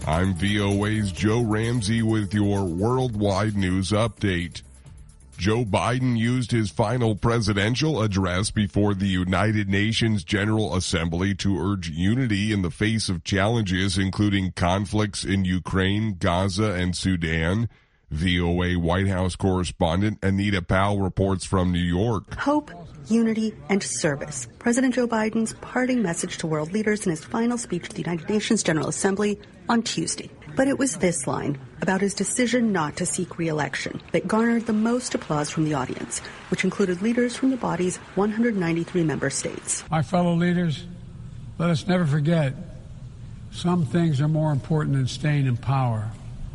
I'm VOA's Joe Ramsey with your worldwide news update. Joe Biden used his final presidential address before the United Nations General Assembly to urge unity in the face of challenges including conflicts in Ukraine, Gaza, and Sudan. VOA White House correspondent Anita Powell reports from New York. Hope, unity, and service. President Joe Biden's parting message to world leaders in his final speech to the United Nations General Assembly on Tuesday. But it was this line about his decision not to seek re-election that garnered the most applause from the audience, which included leaders from the body's 193 member states. My fellow leaders, let us never forget, some things are more important than staying in power.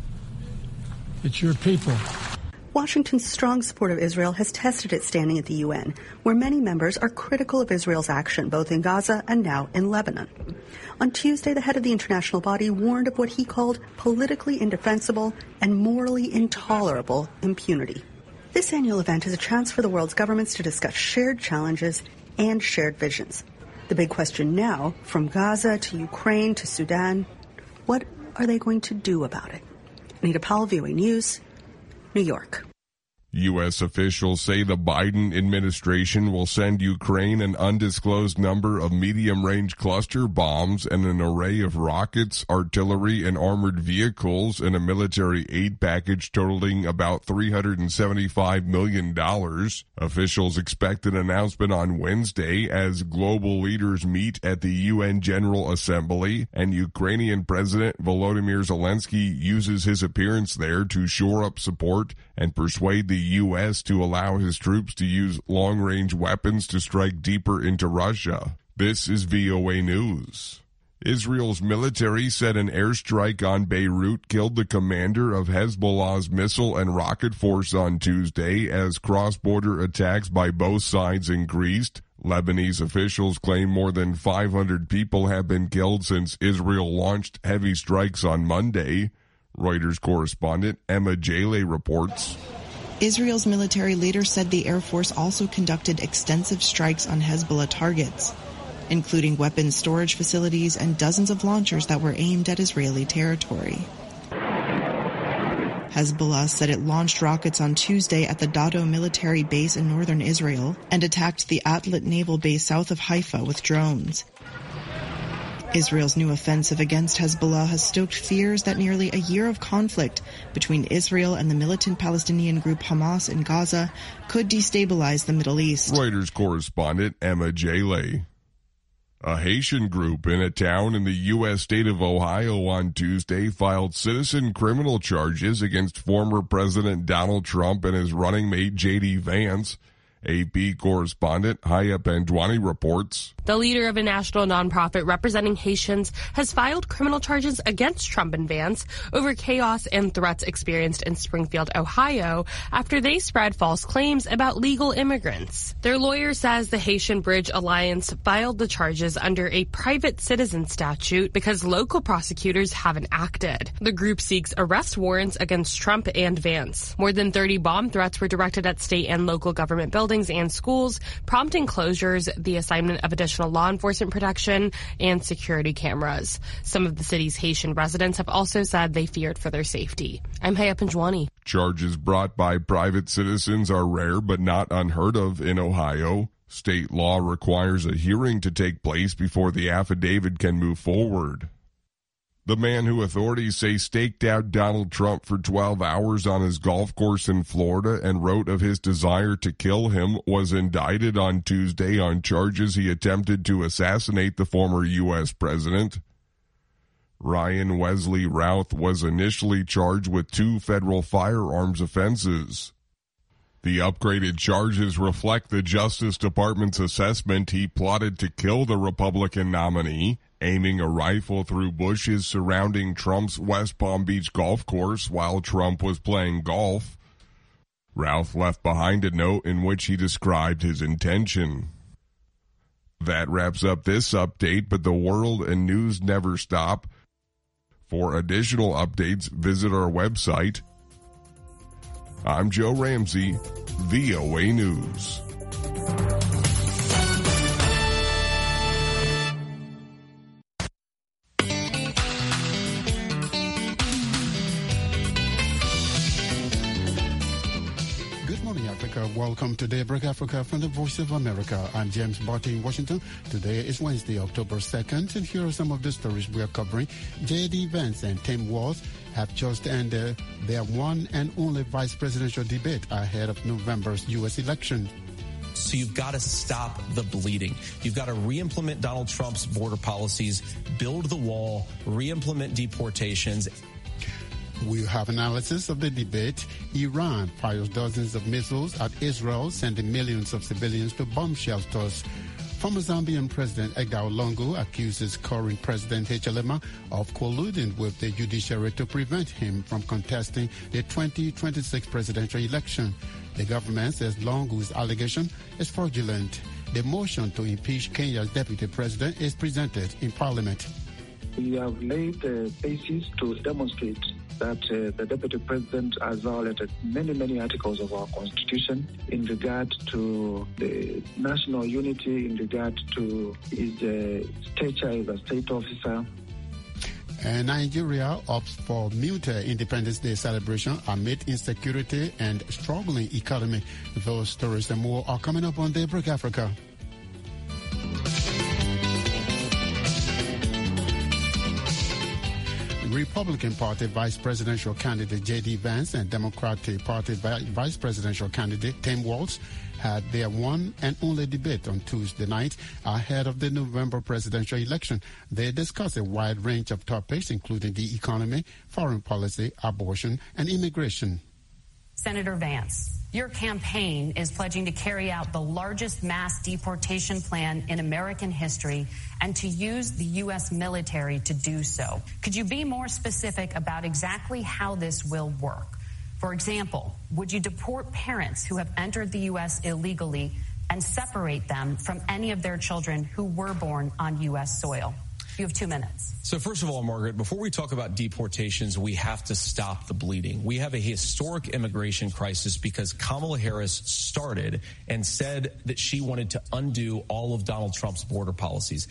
It's your people. Washington's strong support of Israel has tested its standing at the UN, where many members are critical of Israel's action both in Gaza and now in Lebanon. On Tuesday, the head of the international body warned of what he called politically indefensible and morally intolerable impunity. This annual event is a chance for the world's governments to discuss shared challenges and shared visions. The big question now, from Gaza to Ukraine to Sudan, what are they going to do about it? Anita Powell, VOA News, New York. U.S. officials say the Biden administration will send Ukraine an undisclosed number of medium-range cluster bombs and an array of rockets, artillery, and armored vehicles in a military aid package totaling about $375 million. Officials expect an announcement on Wednesday as global leaders meet at the UN General Assembly, and Ukrainian President Volodymyr Zelensky uses his appearance there to shore up support and persuade the U.S. to allow his troops to use long-range weapons to strike deeper into Russia. This is VOA News. Israel's military said an airstrike on Beirut killed the commander of Hezbollah's missile and rocket force on Tuesday as cross-border attacks by both sides increased. Lebanese officials claim more than 500 people have been killed since Israel launched heavy strikes on Monday. Reuters correspondent Emma Jaleh reports. Israel's military leader said the Air Force also conducted extensive strikes on Hezbollah targets, including weapons storage facilities and dozens of launchers that were aimed at Israeli territory. Hezbollah said it launched rockets on Tuesday at the Dado military base in northern Israel and attacked the Atlat naval base south of Haifa with drones. Israel's new offensive against Hezbollah has stoked fears that nearly a year of conflict between Israel and the militant Palestinian group Hamas in Gaza could destabilize the Middle East. Reuters correspondent Emma Jaleh. A Haitian group in a town in the U.S. state of Ohio on Tuesday filed citizen criminal charges against former President Donald Trump and his running mate J.D. Vance. AP correspondent Haya Pandwani reports. The leader of a national nonprofit representing Haitians has filed criminal charges against Trump and Vance over chaos and threats experienced in Springfield, Ohio, after they spread false claims about legal immigrants. Their lawyer says the Haitian Bridge Alliance filed the charges under a private citizen statute because local prosecutors haven't acted. The group seeks arrest warrants against Trump and Vance. More than 30 bomb threats were directed at state and local government buildings and schools, prompting closures, the assignment of additional law enforcement protection, and security cameras. Some of the city's Haitian residents have also said they feared for their safety. I'm Haya Panjwani. Charges brought by private citizens are rare but not unheard of in Ohio. State law requires a hearing to take place before the affidavit can move forward. The man who authorities say staked out Donald Trump for 12 hours on his golf course in Florida and wrote of his desire to kill him was indicted on Tuesday on charges he attempted to assassinate the former U.S. president. Ryan Wesley Routh was initially charged with 2 federal firearms offenses. The upgraded charges reflect the Justice Department's assessment he plotted to kill the Republican nominee, aiming a rifle through bushes surrounding Trump's West Palm Beach golf course while Trump was playing golf. Routh left behind a note in which he described his intention. That wraps up this update, but the world and news never stop. For additional updates, visit our website. I'm Joe Ramsey, VOA News. Welcome to Daybreak Africa from the Voice of America. I'm James Barty in Washington. Today is Wednesday, October 2nd, and here are some of the stories we are covering. J.D. Vance and Tim Walz have just ended their one and only vice presidential debate ahead of November's U.S. election. So you've got to stop the bleeding. You've got to re-implement Donald Trump's border policies, build the wall, re-implement deportations. We'll have analysis of the debate. Iran fires dozens of missiles at Israel, sending millions of civilians to bomb shelters. Former Zambian President Edgar Lungu accuses current President Hichilema of colluding with the judiciary to prevent him from contesting the 2026 presidential election. The government says Lungu's allegation is fraudulent. The motion to impeach Kenya's deputy president is presented in Parliament. We have laid the basis to demonstrate that the deputy president has violated many articles of our constitution in regard to the national unity, in regard to his stature as a state officer. And Nigeria opts for muted Independence Day celebration amid insecurity and struggling economy. Those stories and more are coming up on Daybreak Africa. Republican Party Vice Presidential candidate J.D. Vance and Democratic Party Vice Presidential candidate Tim Walz had their one and only debate on Tuesday night ahead of the November presidential election. They discussed a wide range of topics, including the economy, foreign policy, abortion, and immigration. Senator Vance, your campaign is pledging to carry out the largest mass deportation plan in American history and to use the U.S. military to do so. Could you be more specific about exactly how this will work? For example, would you deport parents who have entered the U.S. illegally and separate them from any of their children who were born on U.S. soil? You have 2 minutes. So first of all, Margaret, before we talk about deportations, we have to stop the bleeding. We have a historic immigration crisis because Kamala Harris started and said that she wanted to undo all of Donald Trump's border policies.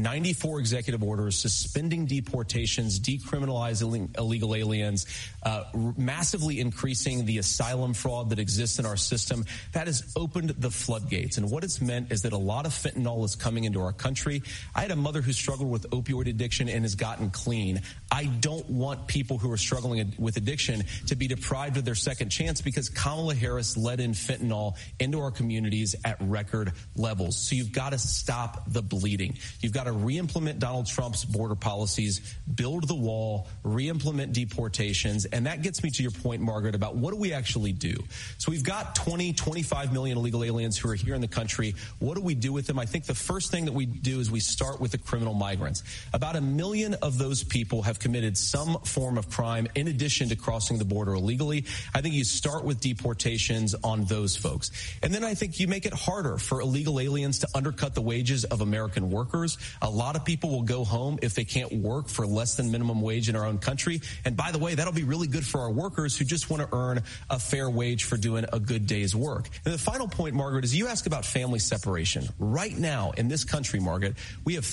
94 executive orders, suspending deportations, decriminalizing illegal aliens, massively increasing the asylum fraud that exists in our system. That has opened the floodgates. And what it's meant is that a lot of fentanyl is coming into our country. I had a mother who struggled with opioid addiction and has gotten clean. I don't want people who are struggling with addiction to be deprived of their second chance because Kamala Harris let in fentanyl into our communities at record levels. So you've got to stop the bleeding. You've got to re-implement Donald Trump's border policies, build the wall, re-implement deportations. And that gets me to your point, Margaret, about what do we actually do? So we've got 25 million illegal aliens who are here in the country. What do we do with them? I think the first thing that we do is we start with the criminal migrants. About 1 million of those people have committed some form of crime in addition to crossing the border illegally. I think you start with deportations on those folks. And then I think you make it harder for illegal aliens to undercut the wages of American workers. A lot of people will go home if they can't work for less than minimum wage in our own country. And by the way, that'll be really good for our workers who just want to earn a fair wage for doing a good day's work. And the final point, Margaret, is you ask about family separation. Right now in this country, Margaret, we have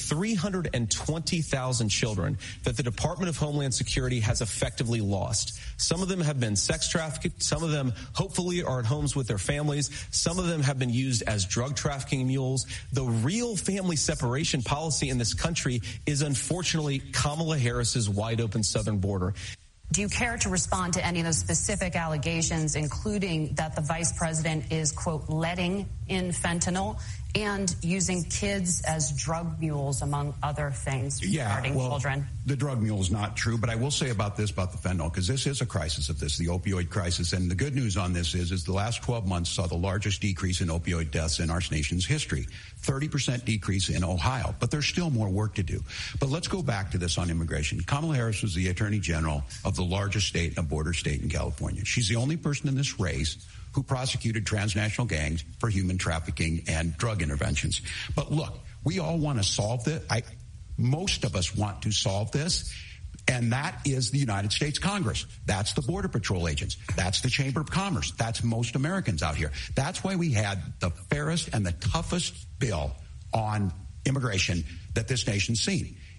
320,000 children that the Department of Homeland Security has effectively lost. Some of them have been sex trafficked. Some of them hopefully are at homes with their families. Some of them have been used as drug trafficking mules. The real family separation policy in this country is unfortunately Kamala Harris's wide open southern border. Do you care to respond to any of those specific allegations, including that the vice president is, quote, letting in fentanyl and using kids as drug mules, among other things, regarding children? The drug mule is not true, but I will say about the fentanyl, because this is a crisis of this, the opioid crisis. And the good news on this is the last 12 months saw the largest decrease in opioid deaths in our nation's history. 30% decrease in Ohio, but there's still more work to do. But let's go back to this on immigration. Kamala Harris was the Attorney General of the largest state, a border state in California. She's the only person in this race who prosecuted transnational gangs for human trafficking and drug interventions. But look, we all want to solve this. Most of us want to solve this. And that is the United States Congress. That's the Border Patrol agents. That's the Chamber of Commerce. That's most Americans out here. That's why we had the fairest and the toughest bill on immigration that this nation's seen.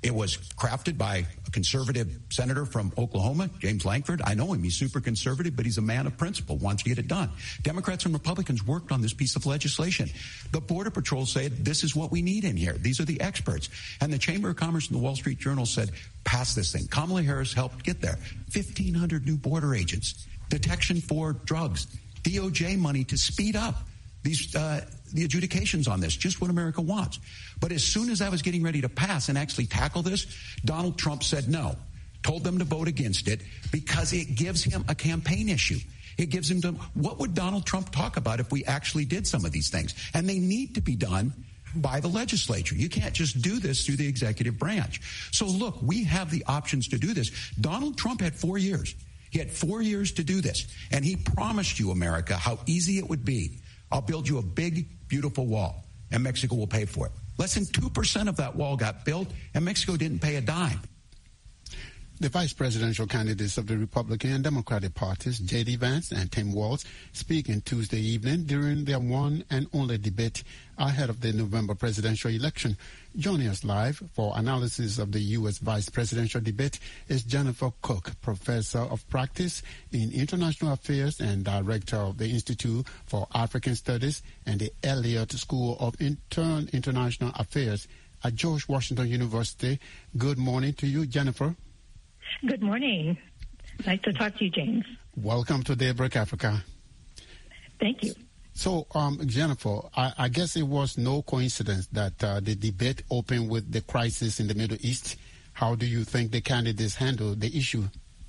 It was crafted by a conservative senator from Oklahoma, James Lankford. I know him. He's super conservative, but he's a man of principle, wants to get it done. Democrats and Republicans worked on this piece of legislation. The Border Patrol said, this is what we need in here. These are the experts. And the Chamber of Commerce and the Wall Street Journal said, pass this thing. Kamala Harris helped get there. 1,500 new border agents, detection for drugs, DOJ money to speed up the adjudications on this, just what America wants. But as soon as I was getting ready to pass and actually tackle this, Donald Trump said no, told them to vote against it because it gives him a campaign issue. It gives him to, what would Donald Trump talk about if we actually did some of these things? And they need to be done by the legislature. You can't just do this through the executive branch. So look, we have the options to do this. Donald Trump had 4 years. He had 4 years to do this. And he promised you, America, how easy it would be. I'll build you a big, beautiful wall, and Mexico will pay for it. Less than 2% of that wall got built, and Mexico didn't pay a dime. The vice presidential candidates of the Republican and Democratic parties, J.D. Vance and Tim Walz, speaking Tuesday evening during their one and only debate ahead of the November presidential election. Joining us live for analysis of the U.S. vice presidential debate is Jennifer Cook, professor of practice in international affairs and director of the Institute for African Studies and the Elliott School of International Affairs at George Washington University. Good morning to you, Jennifer. Good morning. Nice to talk to you, James. Welcome to Daybreak Africa. Thank you. So, Jennifer, I guess it was no coincidence that the debate opened with the crisis in the Middle East. How do you think the candidates handled the issue?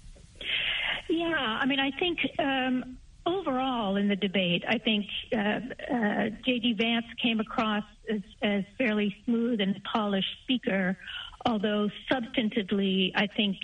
Yeah, I mean, I think overall in the debate, I think J.D. Vance came across as fairly smooth and polished speaker, although substantively, I think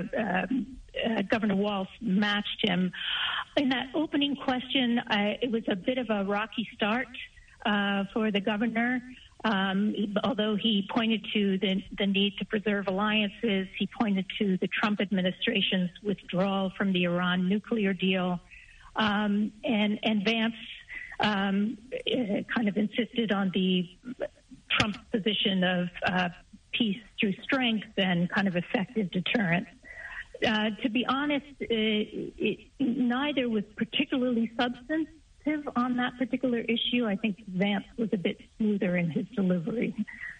Governor Walz matched him. In that opening question, it was a bit of a rocky start for the governor. Although he pointed to the need to preserve alliances, he pointed to the Trump administration's withdrawal from the Iran nuclear deal. And Vance kind of insisted on the Trump position of peace through strength and kind of effective deterrence. To be honest, neither was particularly substantive on that particular issue. I think Vance was a bit smoother in his delivery.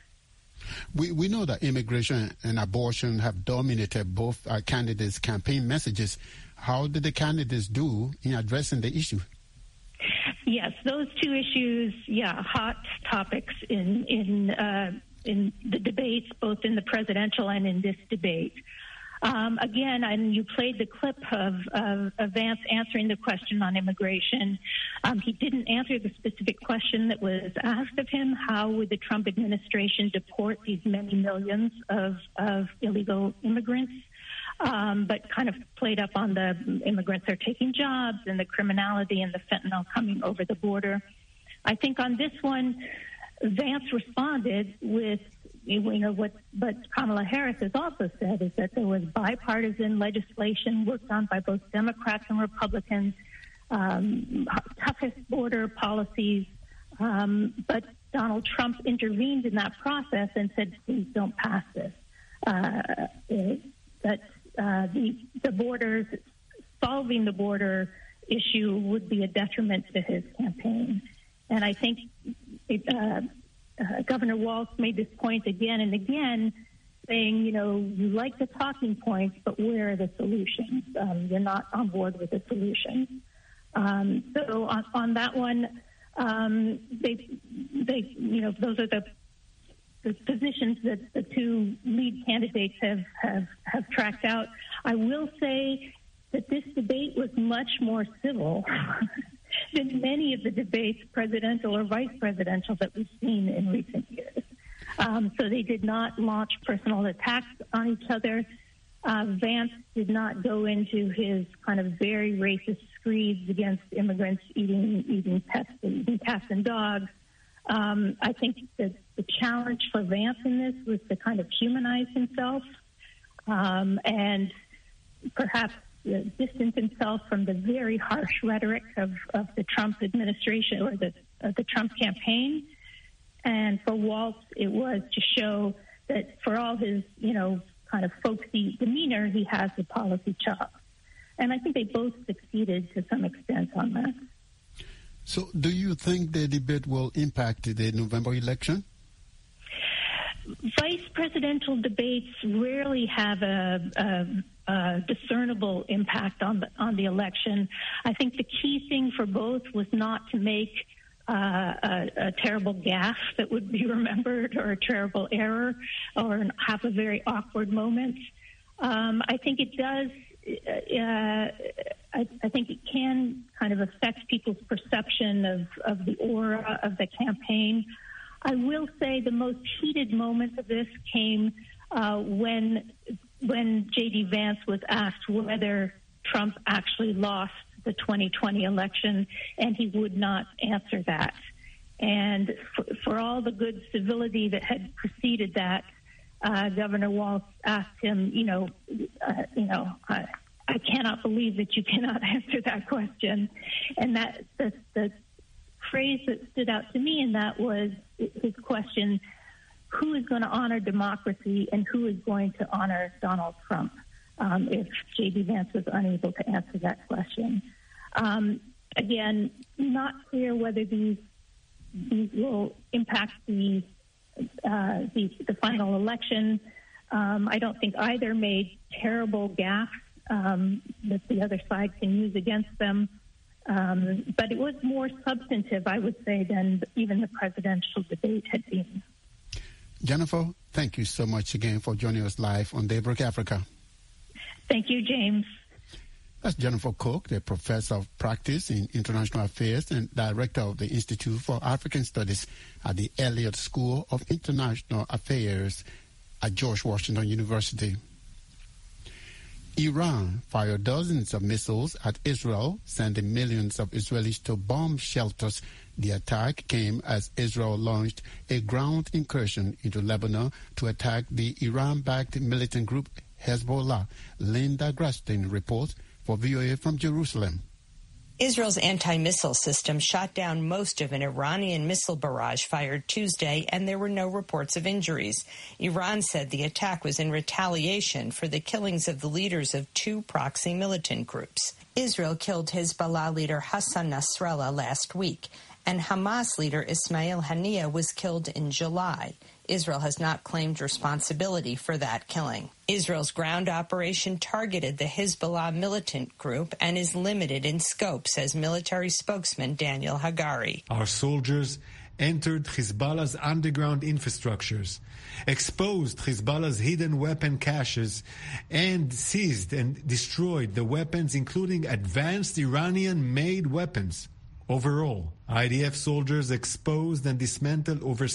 We know that immigration and abortion have dominated both candidates' campaign messages. How did the candidates do in addressing the issue? Yes, those two issues, hot topics in the debates, both in the presidential and in this debate. Again, and you played the clip of Vance answering the question on immigration. He didn't answer the specific question that was asked of him: how would the Trump administration deport these many millions of illegal immigrants? But kind of played up on the immigrants are taking jobs and the criminality and the fentanyl coming over the border. I think on this one, Vance responded with, what Kamala Harris has also said is that there was bipartisan legislation worked on by both Democrats and Republicans, toughest border policies, but Donald Trump intervened in that process and said, please don't pass this. That the borders, solving the border issue would be a detriment to his campaign. And I think Governor Walz made this point again and again, saying, you like the talking points, but where are the solutions? You're not on board with the solutions. So on that one, those are the positions that the two lead candidates have tracked out. I will say that this debate was much more civil than many of the debates, presidential or vice presidential, that we've seen in recent years. So they did not launch personal attacks on each other. Vance did not go into his kind of very racist screeds against immigrants eating cats and dogs. I think that the challenge for Vance in this was to kind of humanize himself and perhaps distance himself from the very harsh rhetoric of the Trump administration or the Trump campaign. And for Walz, it was to show that for all his, kind of folksy demeanor, he has the policy chops. And I think they both succeeded to some extent on that. So do you think the debate will impact the November election? Vice presidential debates rarely have a discernible impact on the election. I think the key thing for both was not to make a terrible gaffe that would be remembered, or a terrible error, or have a very awkward moment. I think it does. I think it can kind of affect people's perception of the aura of the campaign. I will say the most heated moments of this came when J.D. Vance was asked whether Trump actually lost the 2020 election, and he would not answer that. And for all the good civility that had preceded that, Governor Walz asked him, I cannot believe that you cannot answer that question. And that the phrase that stood out to me in that was his question, who is going to honor democracy and who is going to honor Donald Trump, if J.D. Vance was unable to answer that question. Again, not clear whether these will impact the final election. I don't think either made terrible gaffes that the other side can use against them. But it was more substantive, I would say, than even the presidential debate had been. Jennifer, thank you so much again for joining us live on Daybreak Africa. Thank you, James. That's Jennifer Cook, the professor of practice in international affairs and director of the Institute for African Studies at the Elliott School of International Affairs at George Washington University. Iran fired dozens of missiles at Israel, sending millions of Israelis to bomb shelters. The attack came as Israel launched a ground incursion into Lebanon to attack the Iran-backed militant group Hezbollah. Linda Grastin reports for VOA from Jerusalem. Israel's anti-missile system shot down most of an Iranian missile barrage fired Tuesday, and there were no reports of injuries. Iran said the attack was in retaliation for the killings of the leaders of two proxy militant groups. Israel killed Hezbollah leader Hassan Nasrallah last week, and Hamas leader Ismail Haniyeh was killed in July. Israel has not claimed responsibility for that killing. Israel's ground operation targeted the Hezbollah militant group and is limited in scope, says military spokesman Daniel Hagari. Our soldiers entered Hezbollah's underground infrastructures, exposed Hezbollah's hidden weapon caches, and seized and destroyed the weapons, including advanced Iranian-made weapons. Overall, IDF soldiers exposed and dismantled over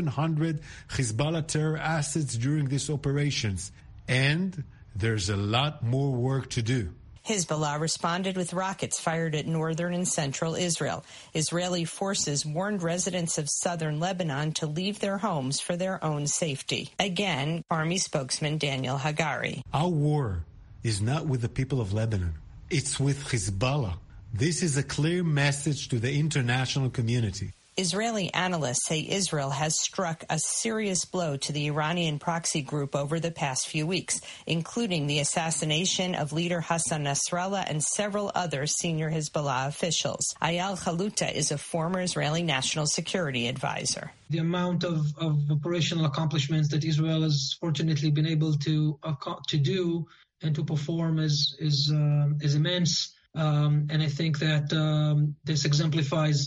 700 Hezbollah terror assets during these operations. And there's a lot more work to do. Hezbollah responded with rockets fired at northern and central Israel. Israeli forces warned residents of southern Lebanon to leave their homes for their own safety. Again, Army spokesman Daniel Hagari. Our war is not with the people of Lebanon. It's with Hezbollah. This is a clear message to the international community. Israeli analysts say Israel has struck a serious blow to the Iranian proxy group over the past few weeks, including the assassination of leader Hassan Nasrallah and several other senior Hezbollah officials. Ayal Khaluta is a former Israeli national security advisor. The amount of operational accomplishments that Israel has fortunately been able to do and to perform is immense. And I think that this exemplifies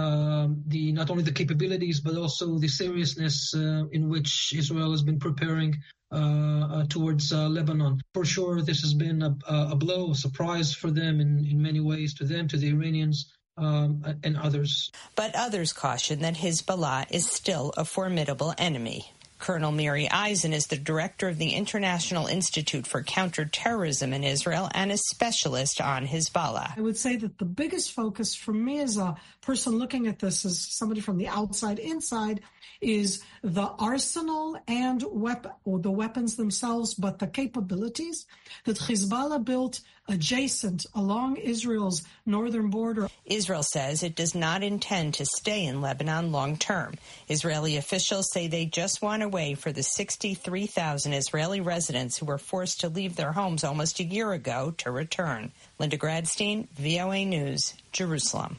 not only the capabilities, but also the seriousness in which Israel has been preparing towards Lebanon. For sure, this has been a blow, a surprise for them in many ways, to them, to the Iranians, and others. But others caution that Hezbollah is still a formidable enemy. Colonel Miri Eisen is the director of the International Institute for Counterterrorism in Israel and a specialist on Hezbollah. I would say that the biggest focus for me as a person looking at this as somebody from the outside inside is the arsenal and the weapons themselves, but the capabilities that Hezbollah built adjacent along Israel's northern border. Israel says it does not intend to stay in Lebanon long term. Israeli officials say they just want to underway for the 63,000 Israeli residents who were forced to leave their homes almost a year ago to return. Linda Gradstein, VOA News, Jerusalem.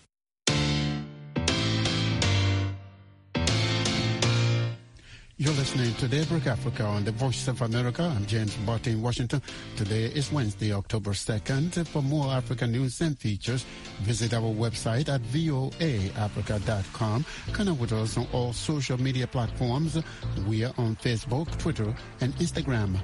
You're listening to Daybreak Africa on the Voice of America. I'm James Barton in Washington. Today is Wednesday, October 2nd. For more African news and features, visit our website at voaafrica.com. Connect with us on all social media platforms. We are on Facebook, Twitter, and Instagram.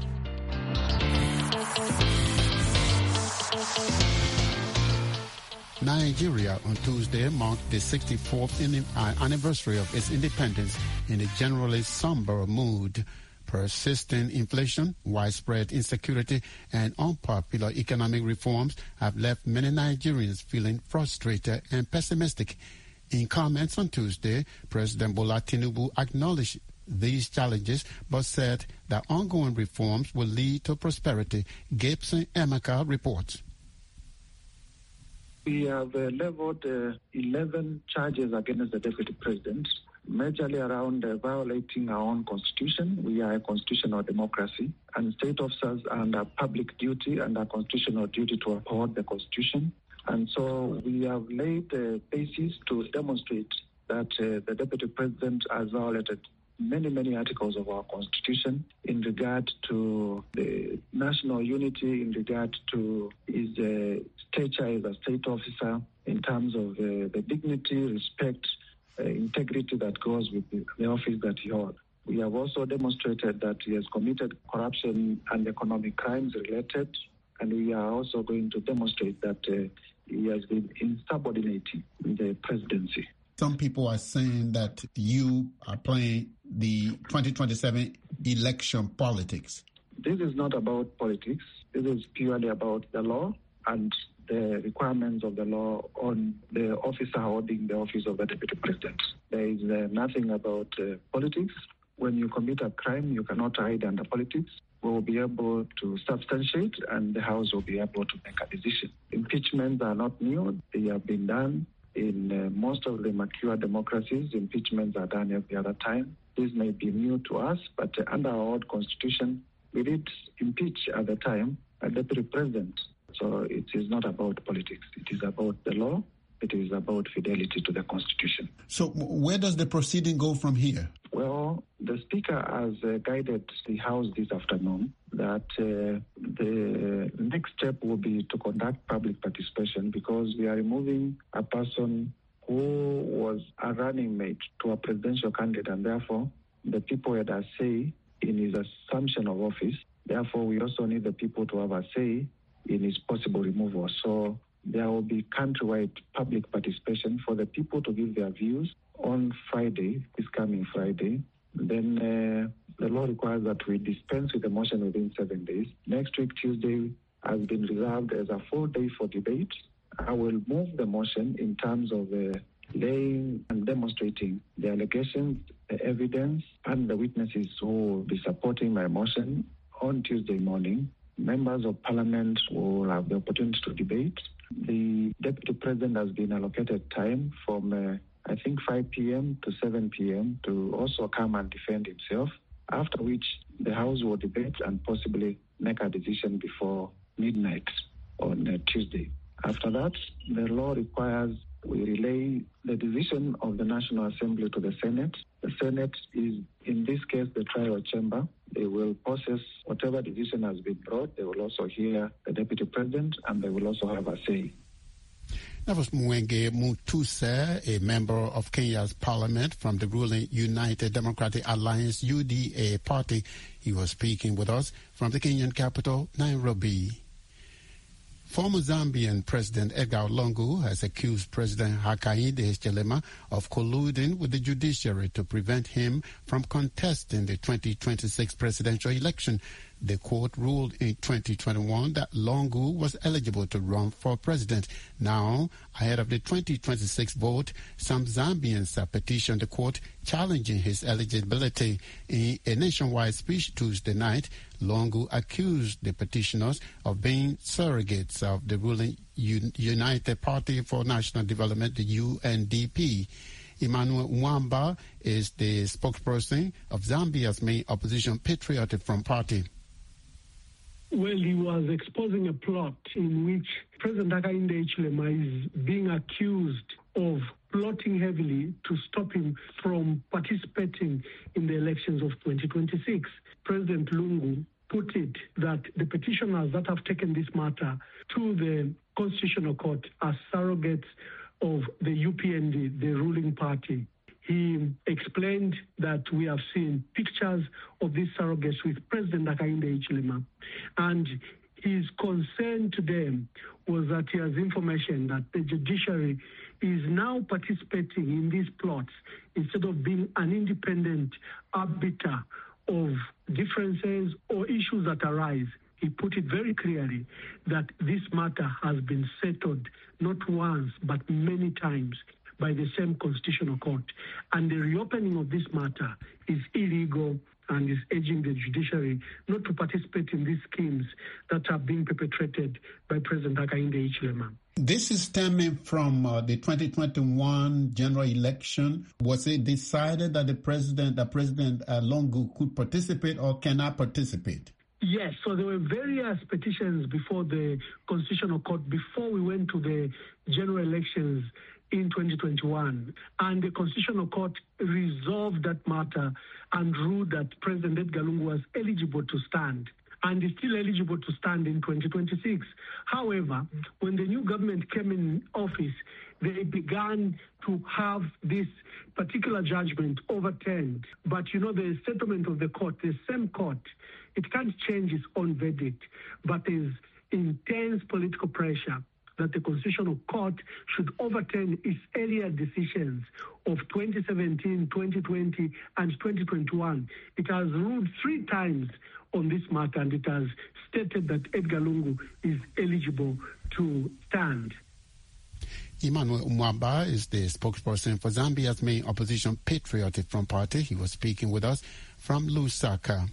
Nigeria on Tuesday marked the 64th anniversary of its independence in a generally somber mood. Persistent inflation, widespread insecurity, and unpopular economic reforms have left many Nigerians feeling frustrated and pessimistic. In comments on Tuesday, President Bola Tinubu acknowledged these challenges but said that ongoing reforms will lead to prosperity. Gibson Emeka reports. We have leveled 11 charges against the Deputy President, majorly around violating our own constitution. We are a constitutional democracy, and state officers are under public duty and a constitutional duty to uphold the constitution. And so we have laid the basis to demonstrate that the Deputy President has violated many articles of our constitution in regard to the national unity, in regard to his stature as a state officer, in terms of the dignity, respect, integrity that goes with the office that he holds. We have also demonstrated that he has committed corruption and economic crimes related, and we are also going to demonstrate that he has been insubordinating the presidency. Some people are saying that you are playing the 2027 election politics. This is not about politics. This is purely about the law and the requirements of the law on the officer holding the office of the Deputy President. There is nothing about politics. When you commit a crime, you cannot hide under politics. We will be able to substantiate, and the House will be able to make a decision. Impeachments are not new. They have been done. In most of the mature democracies, impeachments are done every other time. This may be new to us, but under our old constitution, we did impeach at the time a Deputy President. So it is not about politics. It is about the law. It is about fidelity to the Constitution. So where does the proceeding go from here? Well, the Speaker has guided the House this afternoon that the next step will be to conduct public participation, because we are removing a person who was a running mate to a presidential candidate, and therefore the people had a say in his assumption of office. Therefore, we also need the people to have a say in his possible removal. So there will be countrywide public participation for the people to give their views on Friday, this coming Friday. Then the law requires that we dispense with the motion within 7 days. Next week, Tuesday, has been reserved as a full day for debate. I will move the motion in terms of laying and demonstrating the allegations, the evidence, and the witnesses who will be supporting my motion on Tuesday morning. Members of Parliament will have the opportunity to debate. The Deputy President has been allocated time from, 5 p.m. to 7 p.m. to also come and defend himself, after which the House will debate and possibly make a decision before midnight on Tuesday. After that, the law requires we relay the decision of the National Assembly to the Senate. The Senate is, in this case, the trial chamber. They will process whatever decision has been brought. They will also hear the Deputy President, and they will also have a say. That was Mwenge Mutuse, a member of Kenya's parliament from the ruling United Democratic Alliance, UDA party. He was speaking with us from the Kenyan capital, Nairobi. Former Zambian President Edgar Lungu has accused President Hakainde Hichilema of colluding with the judiciary to prevent him from contesting the 2026 presidential election. The court ruled in 2021 that Lungu was eligible to run for president. Now, ahead of the 2026 vote, some Zambians have petitioned the court challenging his eligibility. In a nationwide speech Tuesday night, Lungu accused the petitioners of being surrogates of the ruling United Party for National Development, the UNDP. Emmanuel Mwamba is the spokesperson of Zambia's main opposition Patriotic Front Party. Well, he was exposing a plot in which President Hakainde Hichilema is being accused of plotting heavily to stop him from participating in the elections of 2026. President Lungu put it that the petitioners that have taken this matter to the Constitutional Court are surrogates of the UPND, the ruling party. He explained that we have seen pictures of these surrogates with President Hakainde Hichilema, and his concern to them was that he has information that the judiciary is now participating in these plots instead of being an independent arbiter of differences or issues that arise. He put it very clearly that this matter has been settled not once but many times by the same Constitutional Court. And the reopening of this matter is illegal and is urging the judiciary not to participate in these schemes that are being perpetrated by President Hakainde Hichilema. This is stemming from the 2021 general election. Was it decided that President Lungu could participate or cannot participate? Yes, so there were various petitions before the Constitutional Court before we went to the general elections in 2021, and the Constitutional Court resolved that matter and ruled that President Edgar Lungu was eligible to stand and is still eligible to stand in 2026. However, when the new government came in office, they began to have this particular judgment overturned. But the settlement of the court, the same court, it can't change its own verdict, but there's intense political pressure that the Constitutional Court should overturn its earlier decisions of 2017, 2020, and 2021. It has ruled 3 times on this matter, and it has stated that Edgar Lungu is eligible to stand. Emmanuel Mwamba is the spokesperson for Zambia's main opposition Patriotic Front Party. He was speaking with us from Lusaka.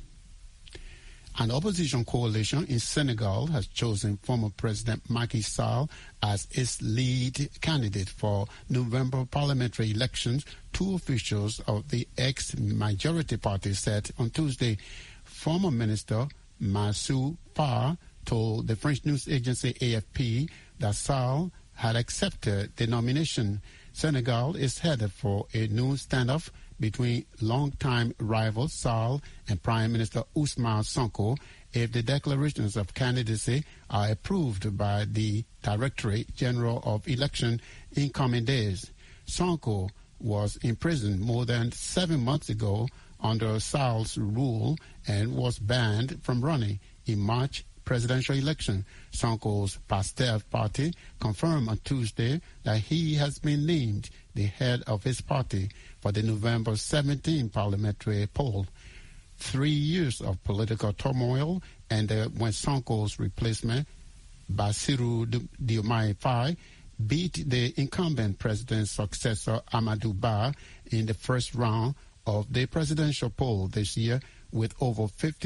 An opposition coalition in Senegal has chosen former President Macky Sall as its lead candidate for November parliamentary elections. 2 officials of the ex-majority party said on Tuesday. Former Minister Mansour Faye told the French news agency AFP that Sall had accepted the nomination. Senegal is headed for a new standoff between longtime rivals Sall and Prime Minister Ousmane Sonko if the declarations of candidacy are approved by the Directorate General of Election in coming days. Sonko was imprisoned more than 7 months ago under Sall's rule and was banned from running in March presidential election. Sonko's PASTEF party confirmed on Tuesday that he has been named the head of his party for the November 17 parliamentary poll. 3 years of political turmoil ended when Sonko's replacement, Bassirou Diomaye Faye, beat the incumbent president's successor, Amadou Ba, in the first round of the presidential poll this year with over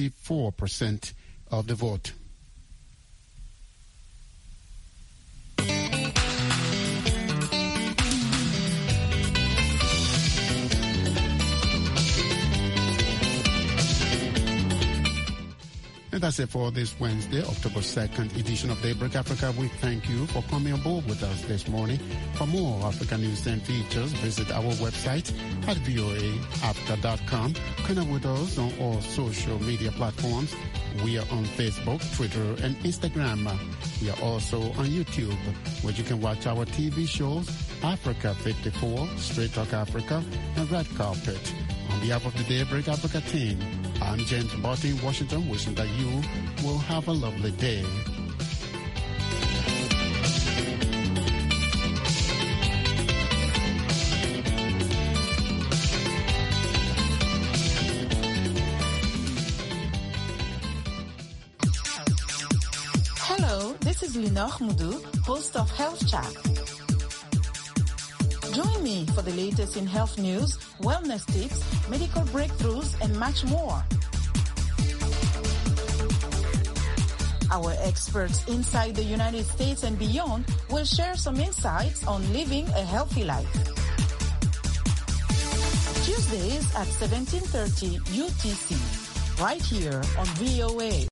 54% of the vote. And that's it for this Wednesday, October 2nd edition of Daybreak Africa. We thank you for coming on board with us this morning. For more African news and features, visit our website at voaafrica.com. Connect with us on all social media platforms. We are on Facebook, Twitter, and Instagram. We are also on YouTube, where you can watch our TV shows, Africa 54, Straight Talk Africa, and Red Carpet. On behalf of the Daybreak Africa team, I'm James Barty in Washington, wishing that you will have a lovely day. Hello, this is Linor Moudou, host of Health Chat. Join me for the latest in health news, wellness tips, medical breakthroughs, and much more. Our experts inside the United States and beyond will share some insights on living a healthy life. Tuesdays at 17:30 UTC, right here on VOA.